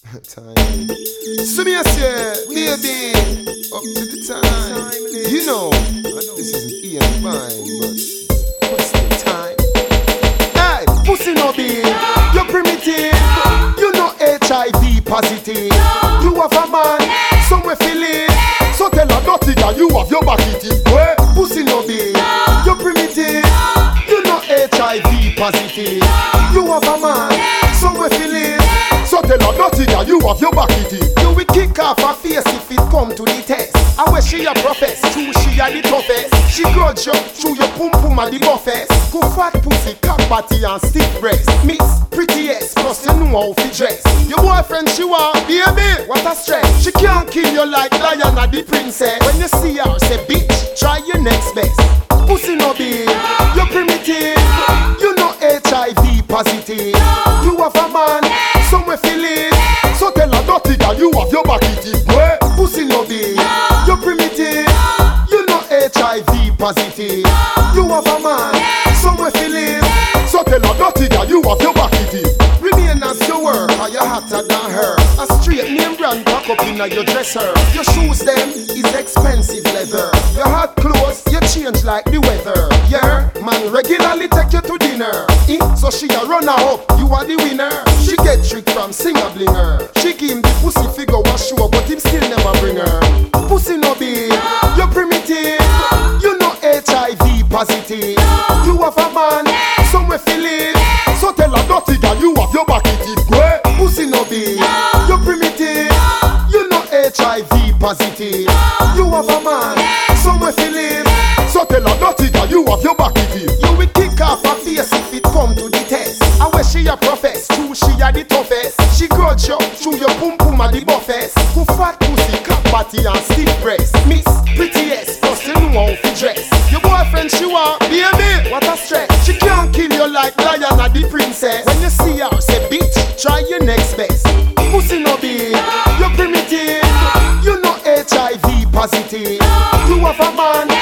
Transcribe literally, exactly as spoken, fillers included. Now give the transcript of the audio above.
Time. So me I say, baby, up to the time. You know, this isn't Ian fine, but what's the time? Hey, pussy no big, you're primitive. You know H I V positive. You have a man, somewhere feel it. So tell a dirty girl you have your back it is. Hey, pussy no big, you're primitive. You know H I V positive. You have a man, somewhere feel it. So tell a dirty girl you have your back it is. You will kick off her face if it come to the test. I wish she a profess, true she a the toughest. She grudge you, through your pum pum at the buffest. Go fat pussy, cock body and stiff breast. Mix prettiest, plus you know how to dress. Your boyfriend she want, baby, what a stress. She can't kill you like Diana the princess. When you see her, say bitch, try your next best. Pussy no big, you're primitive. You know H I V positive. You have a man, somewhere feel it. So tell a dirty girl you have your back it is. Hey, pussy no big, you're primitive. You know H I V positive. You have a man, somewhere feel it. So tell a dirty girl you have your back it is. Remain as you were, or you hotter than her. A straight name brand back up in your dresser. Your shoes them is expensive leather. Your hot clothes, you change like the weather. Yeah, man regularly take you to dinner. Eh? So she a runner up, you are the winner. She get trick from singer blinger. She give him the pussy figure was sure, but him still never bring her. Pussy no big, you're primitive. You know H I V positive. You have a man, somewhere feel it. So tell a dirty girl you have your back it is. Hey, pussy no big, you're primitive. You know H I V positive. You have a man, somewhere feel it. So tell a dirty girl you have your back it is. You will kick off her face if it come to the test. I wish she a profess, true she a the toughest. She grudge you, through your pum pum at the buffest. Go fat pussy, cock body and stiff breast. Miss prettiest, plus you know how to dress. Your boyfriend she want, baby, what a stress. She can't kill you like Diana the princess. When you see her, say bitch, try your next best. Pussy no big, you're primitive. You know H I V positive. You have a man,